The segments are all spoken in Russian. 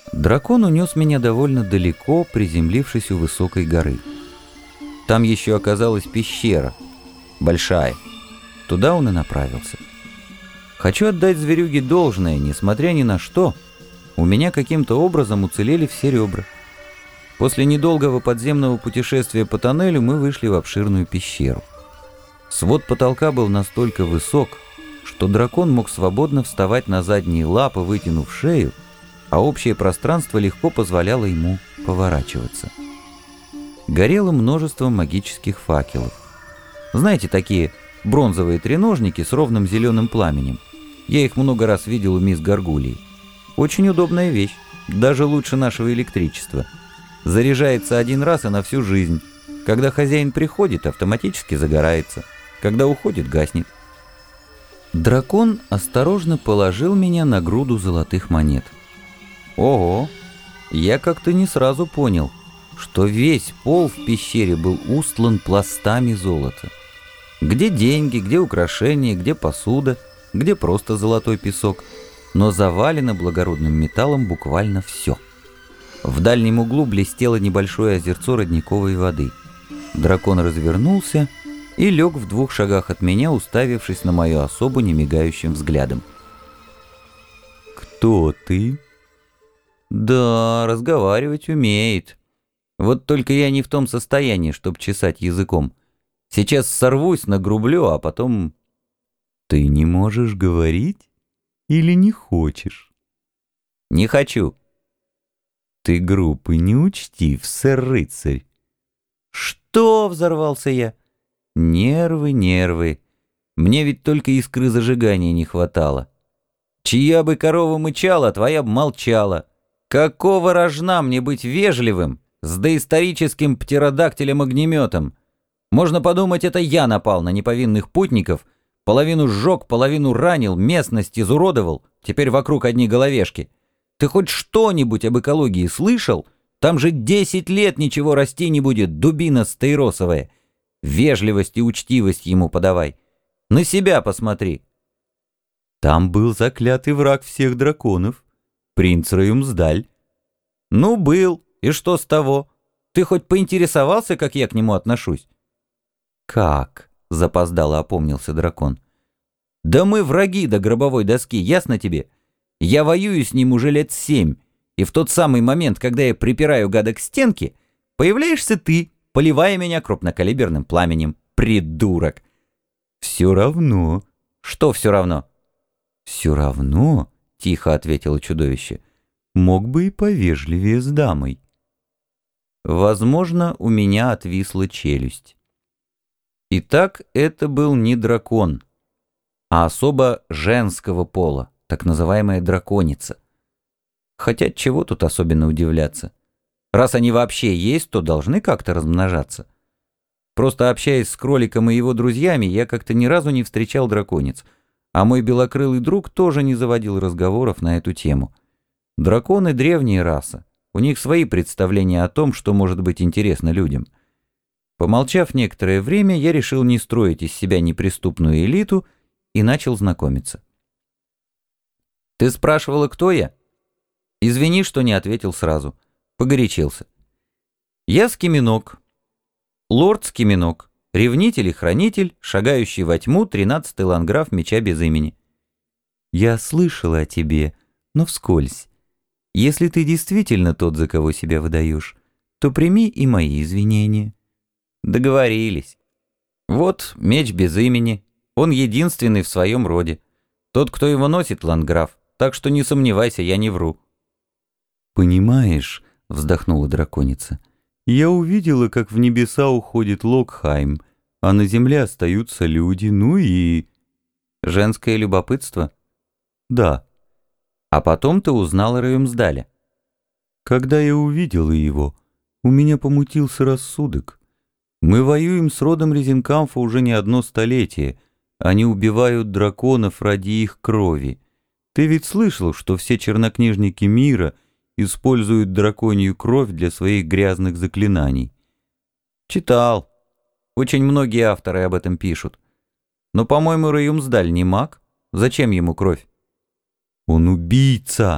Дракон унес меня довольно далеко, приземлившись у высокой горы. Там еще оказалась пещера, большая. Туда он и направился. Хочу отдать зверюге должное, несмотря ни на что, у меня каким-то образом уцелели все ребра. После недолгого подземного путешествия по тоннелю мы вышли в обширную пещеру. Свод потолка был настолько высок, что дракон мог свободно вставать на задние лапы, вытянув шею, а общее пространство легко позволяло ему поворачиваться. Горело множество магических факелов. Знаете, такие бронзовые треножники с ровным зеленым пламенем. Я их много раз видел у мисс Гаргулии. Очень удобная вещь, даже лучше нашего электричества. Заряжается один раз и на всю жизнь. Когда хозяин приходит, автоматически загорается. Когда уходит, гаснет. Дракон осторожно положил меня на груду золотых монет. Ого! Я как-то не сразу понял, что весь пол в пещере был устлан пластами золота. Где деньги, где украшения, где посуда, где просто золотой песок, но завалено благородным металлом буквально все. В дальнем углу блестело небольшое озерцо родниковой воды. Дракон развернулся и лег в 2 шагах от меня, уставившись на мою особу немигающим взглядом. «Кто ты?» «Да, разговаривать умеет. Вот только я не в том состоянии, чтоб чесать языком. Сейчас сорвусь, нагрублю, а потом...» «Ты не можешь говорить или не хочешь?» «Не хочу». «Ты груб и неучтив, сэр-рыцарь». «Что?» — взорвался я. «Нервы, нервы. Мне ведь только искры зажигания не хватало. Чья бы корова мычала, твоя б молчала. Какого рожна мне быть вежливым с доисторическим птеродактилем-огнеметом? Можно подумать, это я напал на неповинных путников, половину сжег, половину ранил, местность изуродовал, теперь вокруг одни головешки. Ты хоть что-нибудь об экологии слышал? Там же 10 лет ничего расти не будет, дубина стаиросовая. Вежливость и учтивость ему подавай. На себя посмотри». «Там был заклятый враг всех драконов, принц Раюмсдаль». «Ну, был. И что с того? Ты хоть поинтересовался, как я к нему отношусь?» «Как?» — запоздало опомнился дракон. «Да мы враги до гробовой доски, ясно тебе? Я воюю с ним уже лет 7, и в тот самый момент, когда я припираю гада к стенке, появляешься ты, поливая меня крупнокалиберным пламенем. Придурок!» «Все равно». «Что все равно?» «Все равно», — тихо ответило чудовище, — «мог бы и повежливее с дамой». Возможно, у меня отвисла челюсть. Итак, это был не дракон, а особо женского пола, так называемая драконица. Хотя чего тут особенно удивляться? Раз они вообще есть, то должны как-то размножаться. Просто общаясь с кроликом и его друзьями, я как-то ни разу не встречал дракониц, а мой белокрылый друг тоже не заводил разговоров на эту тему. Драконы — древняя раса, у них свои представления о том, что может быть интересно людям. Помолчав некоторое время, я решил не строить из себя неприступную элиту и начал знакомиться. «Ты спрашивала, кто я?» «Извини, что не ответил сразу. Погорячился. Я Скиминок. Лорд Скиминок, ревнитель и хранитель, шагающий во тьму, 13-й ланграф меча без имени». «Я слышала о тебе, но вскользь. Если ты действительно тот, за кого себя выдаешь, то прими и мои извинения». «Договорились. Вот меч без имени. Он единственный в своем роде. Тот, кто его носит, ланграф. Так что не сомневайся, я не вру». «Понимаешь», — вздохнула драконица, — «я увидела, как в небеса уходит Локхайм, а на земле остаются люди, ну и...» «Женское любопытство?» «Да». «А потом ты узнал о Раюмсдале?» «Когда я увидела его, у меня помутился рассудок. Мы воюем с родом Резенкамфа уже не одно столетие. Они убивают драконов ради их крови. Ты ведь слышал, что все чернокнижники мира используют драконью кровь для своих грязных заклинаний?» «Читал. Очень многие авторы об этом пишут. Но, по-моему, Раюмсдаль не маг. Зачем ему кровь?» «Он убийца.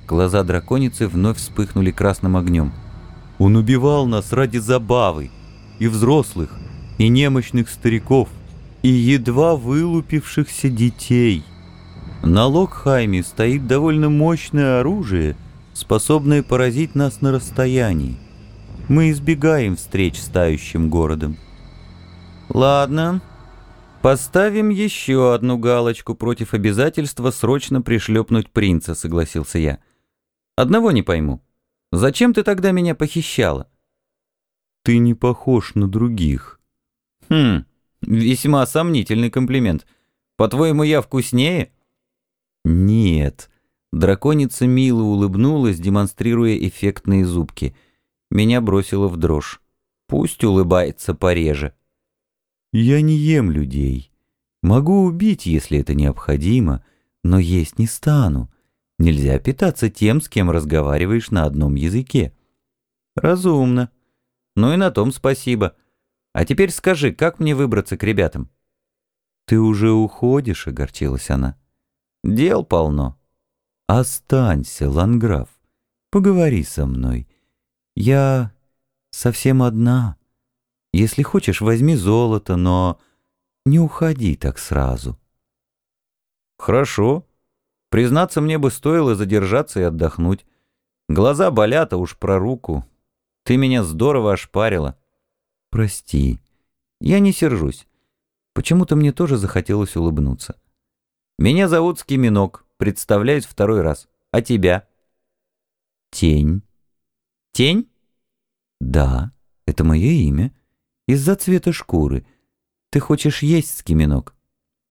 Глаза драконицы вновь вспыхнули красным огнем. Он убивал нас ради забавы, и взрослых, и немощных стариков, и едва вылупившихся детей. На Локхайме стоит довольно мощное оружие, способное поразить нас на расстоянии. Мы избегаем встреч с тающим городом. Ладно, поставим еще одну галочку против обязательства срочно пришлепнуть принца, согласился я. Одного не пойму. Зачем ты тогда меня похищала? Ты не похож на других. Весьма сомнительный комплимент. По-твоему, я вкуснее? Нет. Драконица мило улыбнулась, демонстрируя эффектные зубки. Меня бросило в дрожь. Пусть улыбается пореже. Я не ем людей. Могу убить, если это необходимо, но есть не стану. Нельзя питаться тем, с кем разговариваешь на одном языке. Разумно. Ну и на том спасибо. А теперь скажи, как мне выбраться к ребятам? Ты уже уходишь, огорчилась она. Дел полно. Останься, Ланграф. Поговори со мной. Я совсем одна. Если хочешь, возьми золото, но не уходи так сразу. Хорошо. Признаться, мне бы стоило задержаться и отдохнуть. Глаза болят, а уж про руку. Ты меня здорово ошпарила. Прости. Я не сержусь. Почему-то мне тоже захотелось улыбнуться. Меня зовут Скиминок. Представляюсь второй раз. А тебя? Тень. Тень? Да, это мое имя. Из-за цвета шкуры. Ты хочешь есть, Скиминок?